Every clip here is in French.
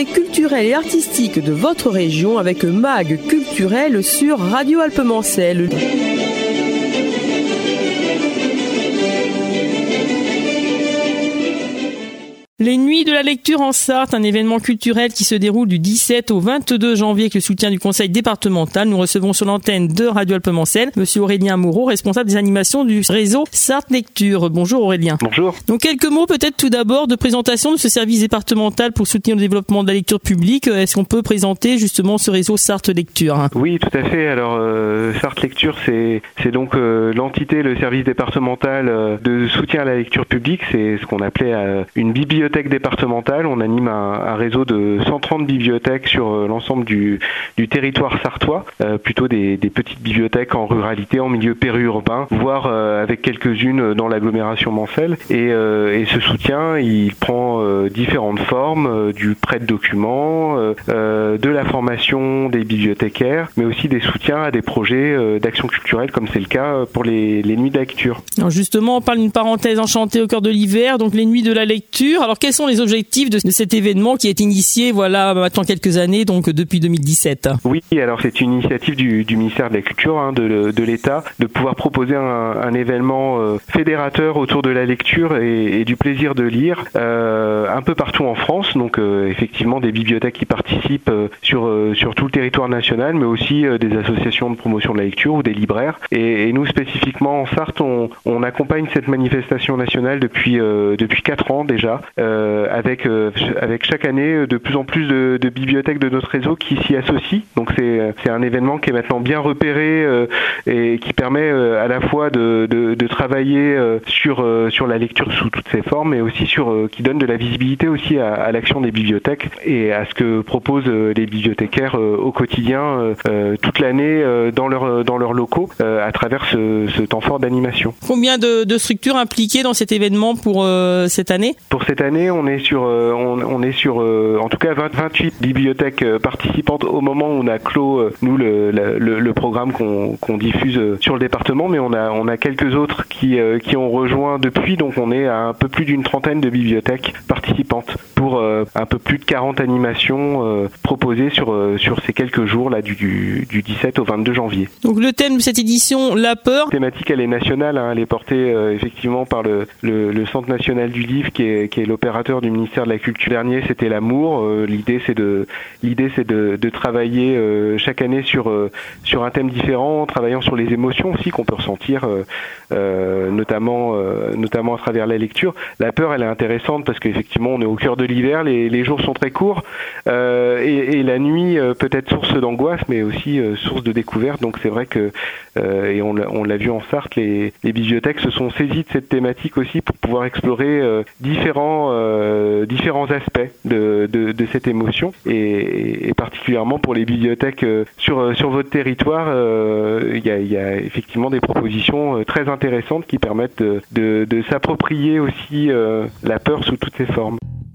l'actualité culturelle et artistique de votre région avec Mag Culturel sur Radio Alpemancel. Les Nuits de la lecture en Sarthe, un événement culturel qui se déroule du 17 au 22 janvier avec le soutien du conseil départemental. Nous recevons sur l'antenne de Radio Alpemancel Monsieur Aurélien Moreau, responsable des animations du réseau Sarthe Lecture. Bonjour Aurélien. Bonjour. Donc quelques mots peut-être tout d'abord de présentation de ce service départemental pour soutenir le développement de la lecture publique. Est-ce qu'on peut présenter justement ce réseau Sarthe Lecture ? Oui, tout à fait. Alors Sarthe Lecture, c'est donc l'entité, le service départemental de soutien à la lecture publique. C'est ce qu'on appelait une bibliothèque départementale. On anime un réseau de 130 bibliothèques sur l'ensemble du territoire sartois, plutôt des petites bibliothèques en ruralité, en milieu périurbain, voire avec quelques-unes dans l'agglomération mancelle. Et ce soutien, il prend différentes formes, du prêt de documents, de la formation des bibliothécaires, mais aussi des soutiens à des projets d'action culturelle, comme c'est le cas pour les Nuits de la lecture. Alors justement, on parle d'une parenthèse enchantée au cœur de l'hiver, donc les Nuits de la lecture. Alors quels sont les objectifs de cet événement qui est initié, maintenant quelques années, donc depuis 2017 ? Oui, alors c'est une initiative du ministère de la Culture, de l'État, de pouvoir proposer un événement fédérateur autour de la lecture et du plaisir de lire, un peu partout en France. Donc effectivement des bibliothèques qui participent sur tout le territoire national, mais aussi des associations de promotion de la lecture ou des libraires. Et nous spécifiquement en Sarthe, on accompagne cette manifestation nationale depuis 4 ans déjà. Avec chaque année de plus en plus de bibliothèques de notre réseau qui s'y associent. Donc c'est un événement qui est maintenant bien repéré et qui permet à la fois de travailler sur la lecture sous toutes ses formes, mais aussi qui donne de la visibilité aussi à l'action des bibliothèques et à ce que proposent les bibliothécaires au quotidien toute l'année dans leurs locaux à travers ce temps fort d'animation. Combien de structures impliquées dans cet événement pour cette année ? Pour cette année, on est sur en tout cas 28 bibliothèques participantes au moment où on a clos nous le programme qu'on diffuse sur le département, mais on a quelques autres qui ont rejoint depuis, donc on est à un peu plus d'une trentaine de bibliothèques participantes pour un peu plus de 40 animations proposées sur ces quelques jours là du 17 au 22 janvier. Donc le thème de cette édition, la peur. La thématique, elle est nationale, elle est portée effectivement par le Centre national du livre qui est l'opérateur du ministère de la Culture. Dernier, c'était l'amour. L'idée, c'est de travailler chaque année sur un thème différent, en travaillant sur les émotions aussi qu'on peut ressentir, notamment à travers la lecture. La peur, elle est intéressante parce qu'effectivement, on est au cœur de l'hiver, les jours sont très courts et la nuit peut être source d'angoisse, mais aussi source de découverte. Donc c'est vrai que et on l'a vu en Sarthe, les bibliothèques se sont saisies de cette thématique aussi pour pouvoir explorer différents aspects de cette émotion et particulièrement pour les bibliothèques sur votre territoire, il y a effectivement des propositions très intéressantes qui permettent de s'approprier aussi la peur sous toutes ses formes.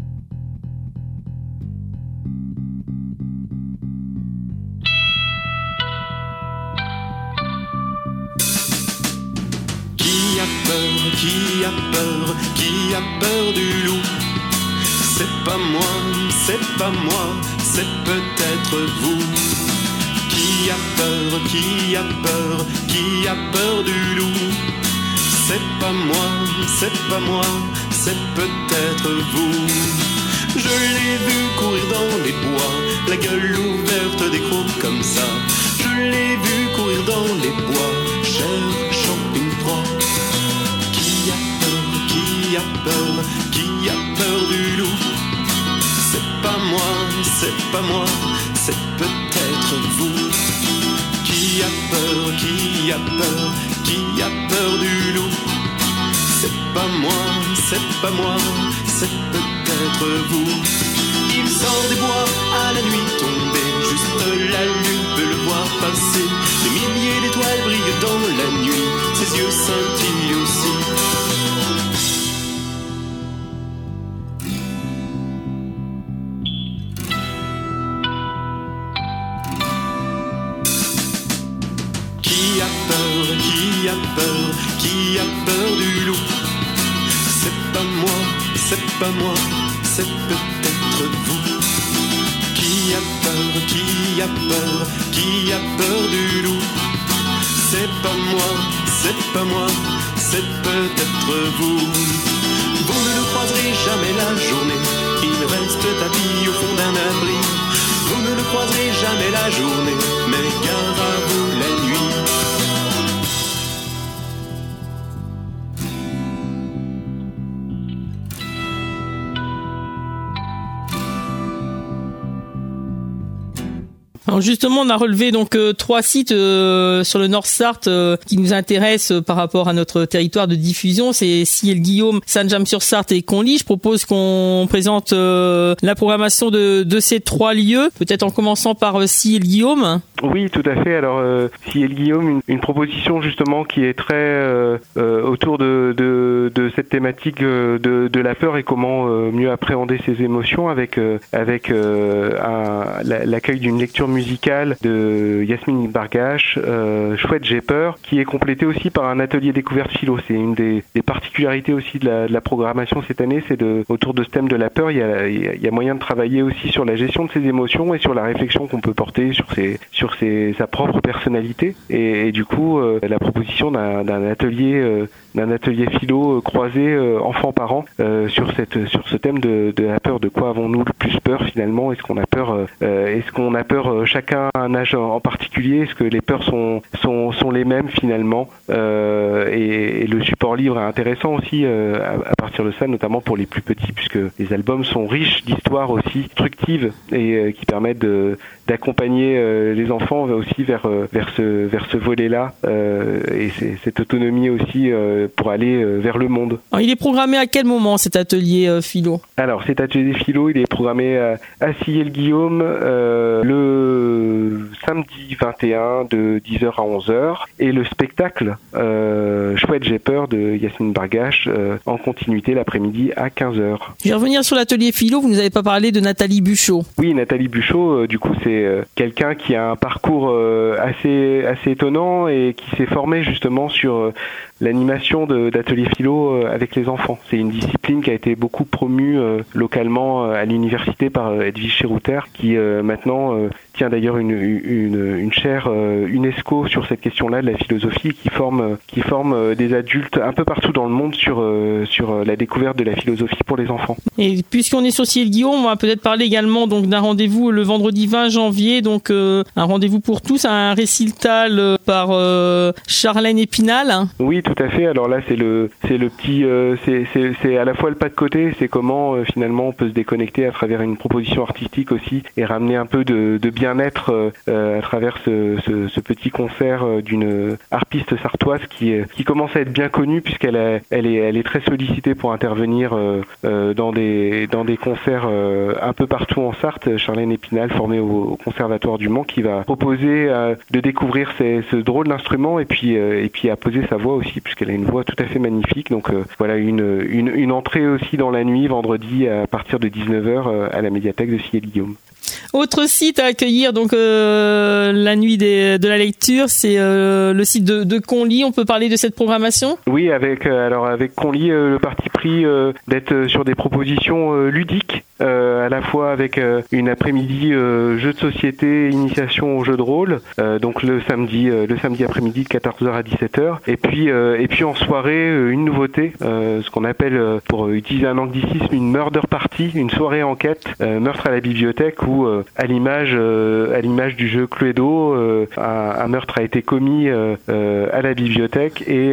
Qui a peur du loup? C'est pas moi, c'est peut-être vous. Qui a peur du loup? C'est pas moi, c'est peut-être vous. Je l'ai vu courir dans les bois, la gueule ouverte des crocs comme ça. Je l'ai vu courir dans les bois, cherchant une proie. Qui a peur du loup? C'est pas moi, c'est peut-être vous. Qui a peur du loup? C'est pas moi, c'est peut-être vous. Il sort des bois à la nuit tombée, juste la lune peut le voir passer. Des milliers d'étoiles brillent dans la nuit, ses yeux scintillent aussi. Qui a peur du loup? C'est pas moi, c'est peut-être vous. Qui a peur du loup? C'est pas moi, c'est peut-être vous. Vous ne le croiserez jamais la journée, il reste tapis au fond d'un abri. Vous ne le croiserez jamais la journée, mais gare à vous la nuit. Alors justement, on a relevé donc 3 sites sur le Nord Sarthe qui nous intéressent par rapport à notre territoire de diffusion. C'est Sillé-le-Guillaume, Saint-James-sur-Sarthe et Conly. Je propose qu'on présente la programmation de ces 3 lieux, peut-être en commençant par Sillé-le-Guillaume. Oui, tout à fait. Alors, Sillé-le-Guillaume, une proposition justement qui est très autour de cette thématique de la peur et comment mieux appréhender ses émotions avec l'accueil d'une lecture musicale de Yasmine Bargache, Chouette j'ai peur, qui est complétée aussi par un atelier découverte philo. C'est une des particularités aussi de la programmation cette année, c'est autour de ce thème de la peur, il y a moyen de travailler aussi sur la gestion de ses émotions et sur la réflexion qu'on peut porter sur sa propre personnalité et du coup la proposition d'un atelier philo croisé enfants-parents sur ce thème de la peur. De quoi avons-nous le plus peur finalement? Est-ce qu'on a peur chacun à un âge en particulier? Est-ce que les peurs sont les mêmes finalement? Et le support livre est intéressant aussi à partir de ça, notamment pour les plus petits, puisque les albums sont riches d'histoires aussi instructives et qui permettent d'accompagner les enfants aussi vers ce volet-là et cette autonomie aussi pour aller vers le monde. Alors, il est programmé à quel moment cet atelier philo? Alors cet atelier philo, il est programmé à Sillé-le-Guillaume le samedi 21 de 10h à 11h et le spectacle Chouette j'ai peur de Yasmine Bargache en continuité l'après-midi à 15h. Je vais revenir sur l'atelier philo, vous nous avez pas parlé de Nathalie Buchot. Oui, Nathalie Buchot, du coup c'est quelqu'un qui a un parcours assez étonnant et qui s'est formé justement sur l'animation d'ateliers philo avec les enfants. C'est une discipline qui a été beaucoup promue localement à l'université par Edwige Cherouter, qui maintenant tient d'ailleurs une chaire UNESCO sur cette question-là de la philosophie, qui forme des adultes un peu partout dans le monde sur la découverte de la philosophie pour les enfants. Et puisqu'on est sur Sillé-le-Guillaume, on va peut-être parler également donc d'un rendez-vous le vendredi 20 janvier, donc un rendez-vous pour tous, un récital par Charlène Épinal. Oui, tout à fait. Alors là, c'est le petit, c'est à la fois le pas de côté, c'est comment finalement on peut se déconnecter à travers une proposition artistique aussi et ramener un peu de bien-être à travers ce petit concert d'une harpiste sartoise qui commence à être bien connue puisqu'elle est très sollicitée pour intervenir dans des concerts un peu partout en Sarthe. Charlène Épinal, formée au Conservatoire du Mans, qui va proposer de découvrir ce drôle d'instrument et puis à poser sa voix aussi, puisqu'elle a une voix tout à fait magnifique. Donc voilà une entrée aussi dans la nuit, vendredi à partir de 19h à la médiathèque de Sillé-le-Guillaume. Autre site à accueillir donc la nuit de la lecture, c'est le site de Conly. On peut parler de cette programmation? Oui, avec Conly le parti pris d'être sur des propositions ludiques, à la fois avec une après-midi jeu de société, initiation au jeu de rôle, donc le samedi après-midi de 14h à 17h, et puis en soirée une nouveauté, ce qu'on appelle, pour utiliser un anglicisme, une murder party, une soirée enquête, meurtre à la bibliothèque, où à l'image du jeu Cluedo, un meurtre a été commis à la bibliothèque et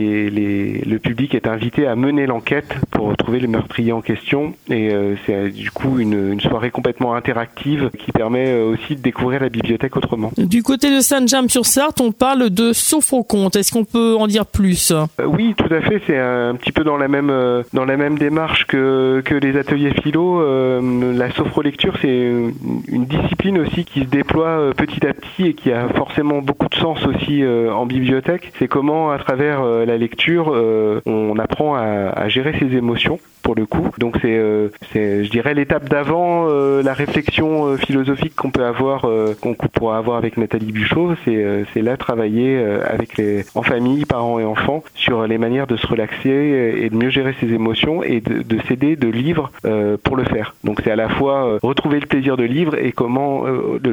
le public est invité à mener l'enquête pour retrouver le meurtrier en question, et c'est du coup une soirée complètement interactive qui permet aussi de découvrir la bibliothèque autrement. Du côté de Saint-James-sur-Sarthe, on parle de Sophroconte. Est-ce qu'on peut en dire plus? Oui, tout à fait. C'est un petit peu dans la même démarche que les ateliers philo. La sophrolecture, c'est une discipline aussi qui se déploie petit à petit et qui a forcément beaucoup de sens aussi en bibliothèque. C'est comment, à travers la lecture, on apprend à gérer ses émotions, pour le coup. Donc c'est je dirais dirais l'étape d'avant, la réflexion philosophique qu'on peut avoir, qu'on pourra avoir avec Nathalie Buchot, c'est là travailler en famille, parents et enfants, sur les manières de se relaxer et de mieux gérer ses émotions et de s'aider de livres pour le faire. Donc c'est à la fois retrouver le plaisir de lire et comment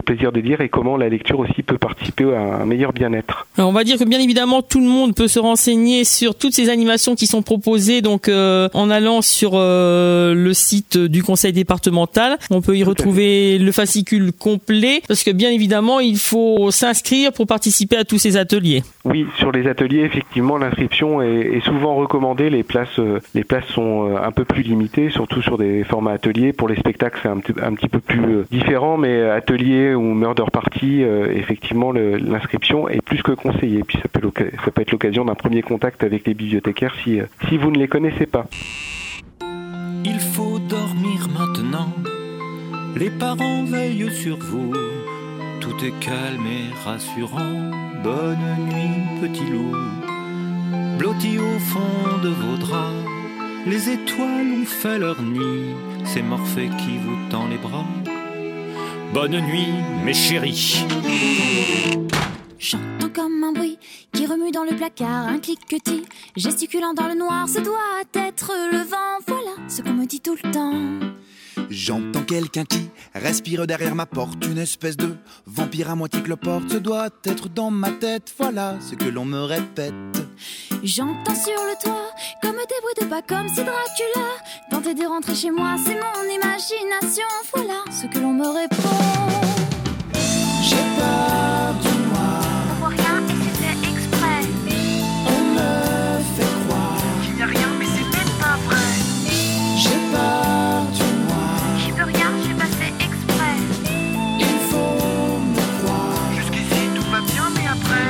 la lecture aussi peut participer à un meilleur bien-être. Alors on va dire que bien évidemment tout le monde peut se renseigner sur toutes ces animations qui sont proposées donc en allant sur le site du conseil départemental. On peut y retrouver le fascicule complet parce que bien évidemment il faut s'inscrire pour participer à tous ces ateliers. Oui, sur les ateliers effectivement l'inscription est souvent recommandée. Les places sont un peu plus limitées, surtout sur des formats ateliers. Pour les spectacles c'est un petit peu plus différent, mais atelier ou murder party, effectivement l'inscription est plus que conseillée. Puis ça peut être l'occasion d'un premier contact avec les bibliothécaires si vous ne les connaissez pas. Il faut dormir maintenant, les parents veillent sur vous, tout est calme et rassurant, bonne nuit petit loup. Blotti au fond de vos draps, les étoiles ont fait leur nid, c'est Morphée qui vous tend les bras. Bonne nuit mes chéris. J'entends comme un bruit qui remue dans le placard, un cliquetis gesticulant dans le noir, ce doit être le vent, voilà ce qu'on me dit tout le temps. J'entends quelqu'un qui respire derrière ma porte, une espèce de vampire à moitié cloporte, ce doit être dans ma tête, voilà ce que l'on me répète. J'entends sur le toit comme des bruits de pas, comme si Dracula tentait de rentrer chez moi, c'est mon imagination, voilà ce que l'on me répond. J'ai peur du noir, on voit rien et c'est fait exprès. on me fait croire qu'il n'y a rien mais c'est même pas vrai. J'ai peur du noir, J'y peux rien, j'ai pas fait exprès. il faut me croire. Jusqu'ici tout va bien mais après.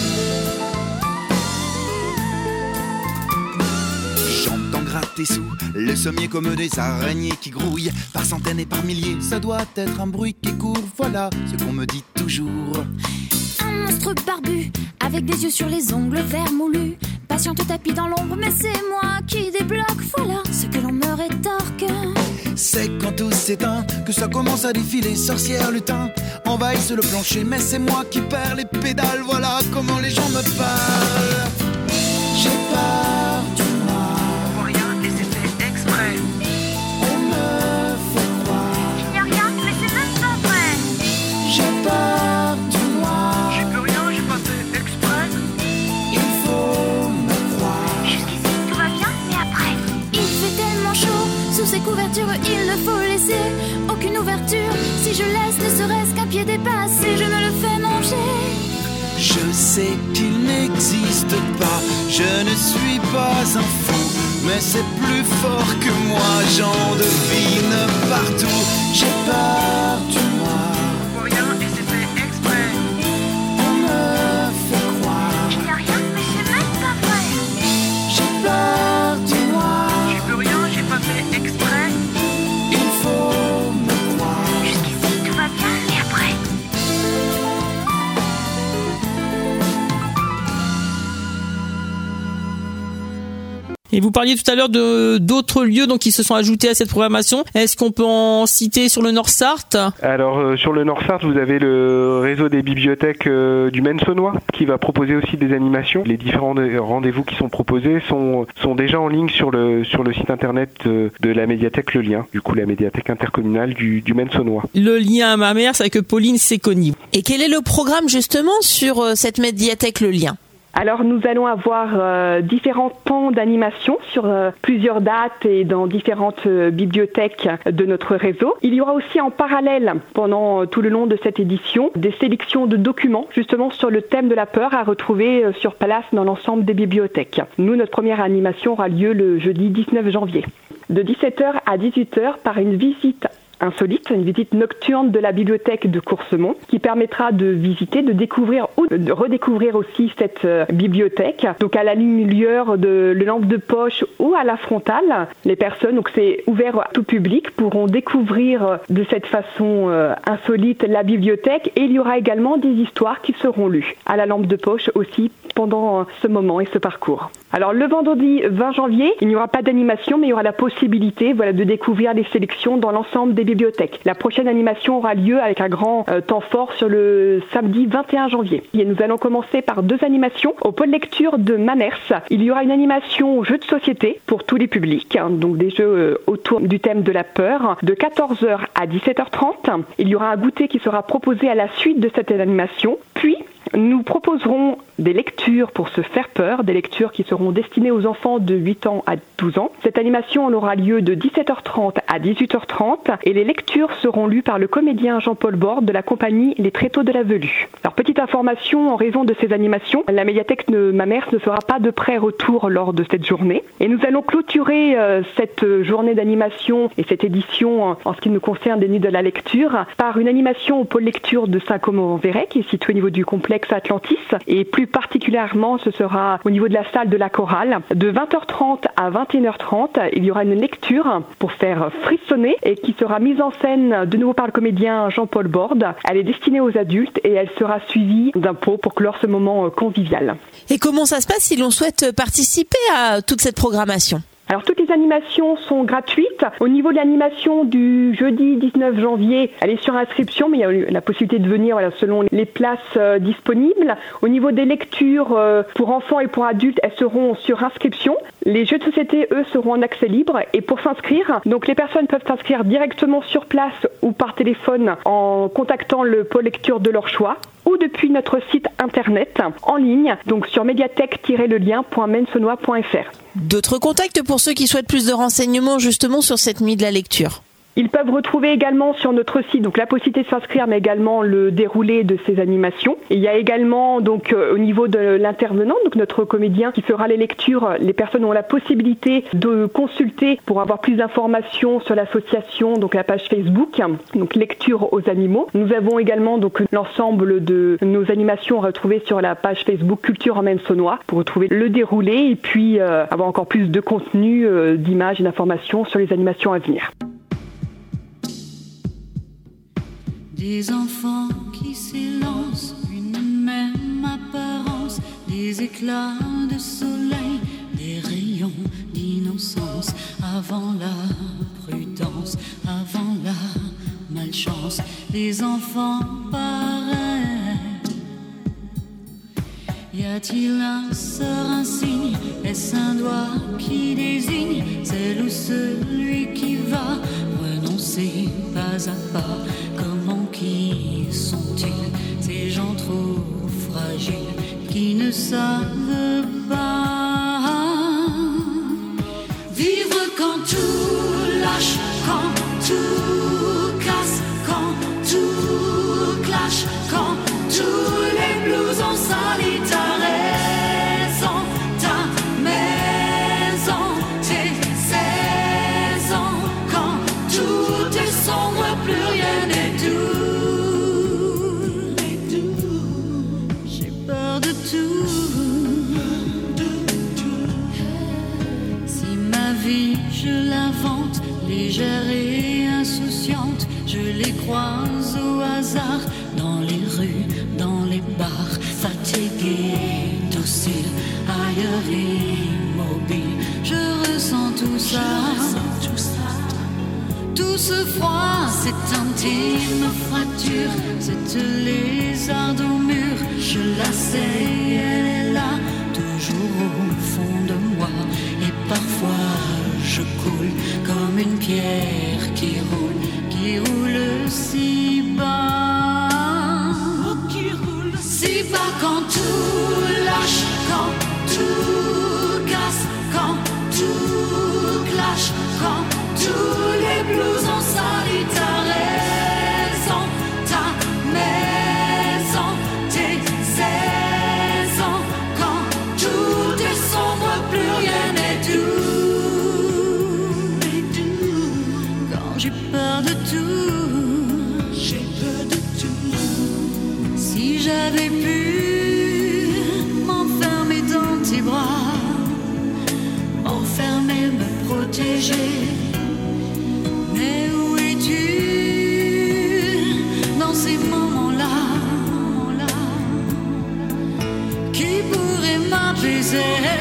J'entends gratter sous le sommier comme des araignées qui grouillent par centaines et par milliers. Ça doit être un bruit qui court, voilà ce qu'on me dit toujours. Un monstre barbu, avec des yeux sur les ongles verts moulus, patient au tapis dans l'ombre, mais c'est moi qui débloque, voilà ce que l'on me rétorque. C'est quand tout s'éteint que ça commence à défiler. Sorcière, lutin, envahissent le plancher, mais c'est moi qui perds les pédales, voilà comment les gens me parlent. J'ai peur du noir, On voit rien et c'est fait exprès. on me fait croire. Il n'y a rien, mais c'est même pas vrai. J'ai peur du noir, J'y peux rien, j'ai pas fait exprès. il faut me croire. Jusqu'ici tout va bien, mais après. Il fait tellement chaud, sous ces couvertures, il ne faut laisser aucune ouverture. Si je laisse ne serait-ce qu'un pied dépassé, je me le fais manger. Je sais qu'il n'existe pas, je ne suis pas un fou, mais c'est plus fort que moi, j'en devine partout. J'ai peur du noir, On voit rien et c'est fait exprès. on me fait croire. Il n'y a rien, mais c'est même pas vrai. J'ai peur du noir, J'y peux rien, j'ai pas fait exprès. il faut me croire. Jusqu'ici tout va bien, mais après. Et vous parliez tout à l'heure d'autres lieux donc qui se sont ajoutés à cette programmation. Est-ce qu'on peut en citer sur le Nord-Sarthe ? Alors sur le Nord-Sarthe, vous avez le réseau des bibliothèques du Maine-Saunois qui va proposer aussi des animations. Les différents rendez-vous qui sont proposés sont déjà en ligne sur le site internet de la médiathèque Le Lien, du coup la médiathèque intercommunale du Maine-Saunois. Le lien à ma mère, c'est avec Pauline Séconi. Et quel est le programme justement sur cette médiathèque Le Lien ? Alors nous allons avoir différents temps d'animation sur plusieurs dates et dans différentes bibliothèques de notre réseau. Il y aura aussi en parallèle, pendant tout le long de cette édition, des sélections de documents justement sur le thème de la peur à retrouver sur place dans l'ensemble des bibliothèques. Nous, notre première animation aura lieu le jeudi 19 janvier. De 17h à 18h par une visite insolite, une visite nocturne de la bibliothèque de Coursemont qui permettra de visiter, de découvrir ou de redécouvrir aussi cette bibliothèque. Donc à la lumière de lampe de poche ou à la frontale, les personnes, donc c'est ouvert à tout public, pourront découvrir de cette façon insolite la bibliothèque et il y aura également des histoires qui seront lues à la lampe de poche aussi pendant ce moment et ce parcours. Alors le vendredi 20 janvier, il n'y aura pas d'animation, mais il y aura la possibilité de découvrir les sélections dans l'ensemble des bibliothèques. La prochaine animation aura lieu avec un grand temps fort sur le samedi 21 janvier. Et nous allons commencer par 2 animations. Au pôle lecture de Mamers, il y aura une animation jeux de société pour tous les publics, donc des jeux autour du thème de la peur, de 14h à 17h30. Il y aura un goûter qui sera proposé à la suite de cette animation. Puis, nous proposerons des lectures pour se faire peur, des lectures qui seront destinées aux enfants de 8 ans à 12 ans. Cette animation aura lieu de 17h30 à 18h30 et les lectures seront lues par le comédien Jean-Paul Borde de la compagnie Les Tréteaux de la Velue. Alors, petite information, en raison de ces animations, la médiathèque de Mamers ne fera pas de pré-retour lors de cette journée. Et nous allons clôturer cette journée d'animation et cette édition en ce qui nous concerne des Nuits de la Lecture par une animation au pôle lecture de Saint-Comont-en-Véret qui est situé au niveau du complexe Atlantis et plus particulièrement ce sera au niveau de la salle de la chorale. De 20h30 à 21h30, il y aura une lecture pour faire frissonner et qui sera mise en scène de nouveau par le comédien Jean-Paul Borde. Elle est destinée aux adultes et elle sera suivie d'un pot pour clore ce moment convivial. Et comment ça se passe si l'on souhaite participer à toute cette programmation ? Alors toutes les animations sont gratuites. Au niveau de l'animation du jeudi 19 janvier, elle est sur inscription, mais il y a la possibilité de venir selon les places disponibles. Au niveau des lectures pour enfants et pour adultes, elles seront sur inscription. Les jeux de société, eux, seront en accès libre. Et pour s'inscrire, donc les personnes peuvent s'inscrire directement sur place ou par téléphone en contactant le pôle lecture de leur choix ou depuis notre site internet en ligne, donc sur médiathèque-lelien.mensonnois.fr. D'autres contacts pour ceux qui souhaitent plus de renseignements justement sur cette nuit de la lecture? Ils peuvent retrouver également sur notre site donc la possibilité de s'inscrire, mais également le déroulé de ces animations. Et il y a également donc au niveau de l'intervenant, donc notre comédien qui fera les lectures, les personnes ont la possibilité de consulter pour avoir plus d'informations sur l'association, donc la page Facebook, donc lecture aux animaux. Nous avons également donc l'ensemble de nos animations retrouvées sur la page Facebook Culture en Mensonnois pour retrouver le déroulé et puis avoir encore plus de contenu, d'images et d'informations sur les animations à venir. Des enfants qui s'élancent, une même apparence, des éclats de soleil, des rayons d'innocence, avant la prudence, avant la malchance, les enfants pareils. Y a-t-il un sort, un signe, est-ce un doigt qui désigne celle ou celui qui va renoncer pas à pas? Comment qui sont-ils, ces gens trop fragiles qui ne savent pas vivre quand tout lâche, quand tout casse, quand tout clash, quand tous les blues ont sali ta raison, ta maison, tes 16 ans, quand tout est sombre, plus rien n'est doux. J'ai peur de tout. Si ma vie je l'invente, légère et insouciante, je les croise au hasard dans les rues, dans les bars, fatigués, dociles, ailleurs immobiles. Je ressens tout ça, tout ce froid, cette intime fracture, cette lézarde au mur. Je la sais, elle est là, toujours au fond de moi. Et parfois je coule comme une pierre qui roule si bas, si bas quand tout lâche, quand tout casse, quand tout clash, quand tous les blues ont sali ta raison, ta maison, tes 16 ans, quand tout est sombre, plus rien n'est doux, quand j'ai peur de tout, j'ai peur de tout. Si j'avais pu pourrait m'apaiser.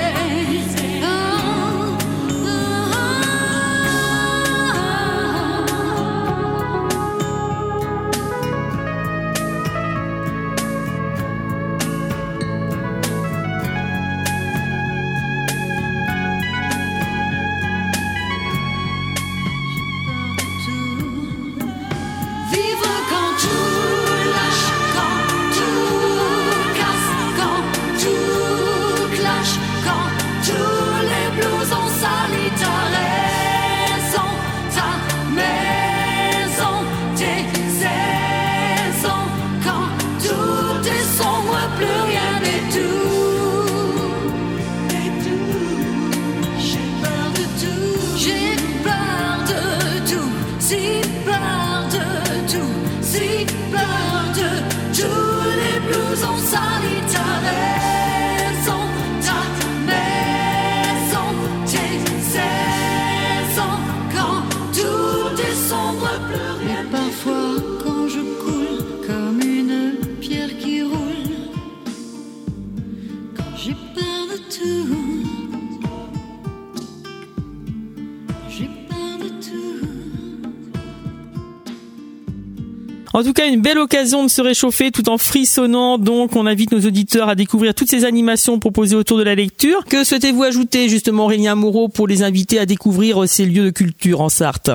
En tout cas, une belle occasion de se réchauffer tout en frissonnant. Donc, on invite nos auditeurs à découvrir toutes ces animations proposées autour de la lecture. Que souhaitez-vous ajouter, justement, Aurélien Moreau, pour les inviter à découvrir ces lieux de culture en Sarthe?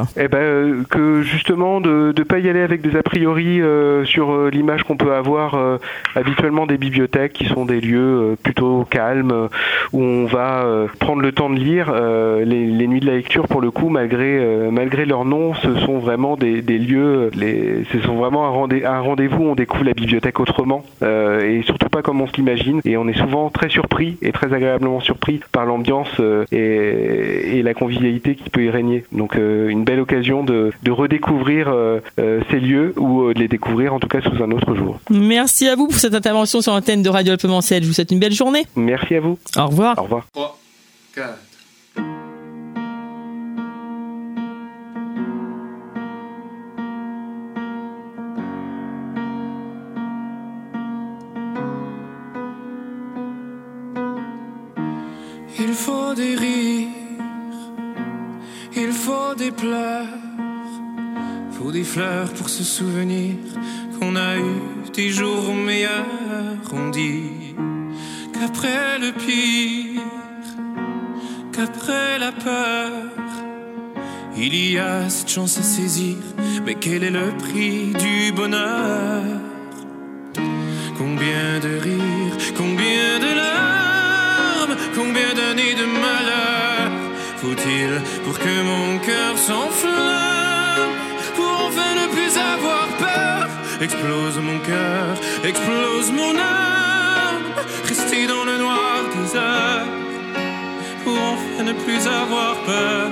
Que justement, de pas y aller avec des a priori sur l'image qu'on peut avoir habituellement des bibliothèques, qui sont des lieux plutôt calmes, où on va prendre le temps de lire. Les nuits de la lecture, pour le coup, malgré leur nom, ce sont vraiment des lieux, ce sont vraiment un rendez-vous où on découvre la bibliothèque autrement, et surtout pas comme on se l'imagine, et on est souvent très surpris et très agréablement surpris par l'ambiance et la convivialité qui peut y régner. Donc une belle occasion de redécouvrir ces lieux, ou de les découvrir en tout cas sous un autre jour. Merci à vous pour cette intervention sur l'antenne de Radio Alpemancel. Je vous souhaite une belle journée. Merci à vous. Au revoir. Au revoir. 3, 4. Il faut des rires, il faut des pleurs, faut des fleurs pour se souvenir qu'on a eu des jours meilleurs. On dit qu'après le pire, qu'après la peur, il y a cette chance à saisir. Mais quel est le prix du bonheur? Combien de rires, combien de larmes, combien d'années de malheur faut-il pour que mon cœur s'enflamme, pour enfin ne plus avoir peur? Explose mon cœur, explose mon âme, rester dans le noir des heures, pour enfin ne plus avoir peur.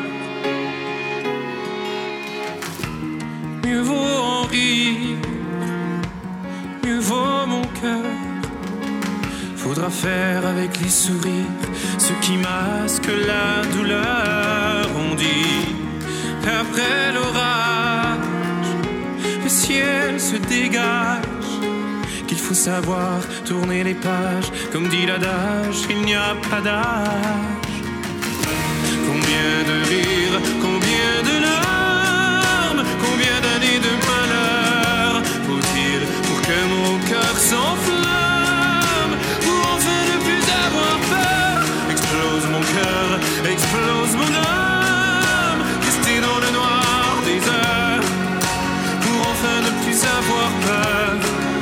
Mieux vaut en rire, mieux vaut mon cœur. Faudra faire avec les sourires ce qui masque la douleur. On dit qu'après l'orage, le ciel se dégage, qu'il faut savoir tourner les pages. Comme dit l'adage, il n'y a pas d'âge. Combien de rires, combien de larmes, combien d'années de malheur faut-il pour que mon cœur s'enflamme, pour enfin ne plus avoir peur? Explose mon cœur, explose mon âme, rester dans le noir des heures, pour enfin ne plus avoir peur.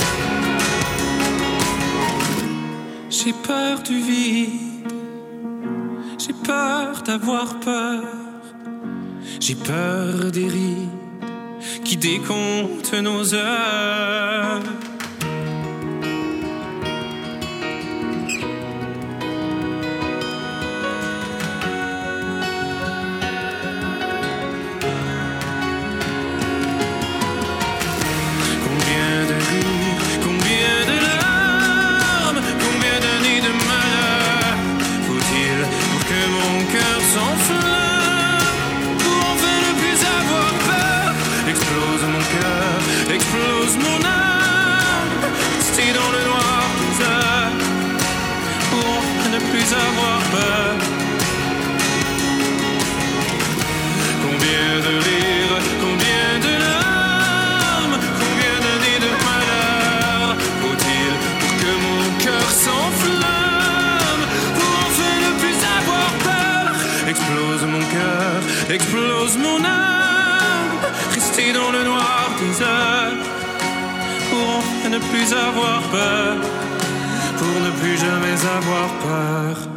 J'ai peur du vide, j'ai peur d'avoir peur, j'ai peur des rides qui décomptent nos heures. Explose mon âme, explose mon âme, rester dans le noir des heures, pour enfin ne plus avoir peur, pour ne plus jamais avoir peur.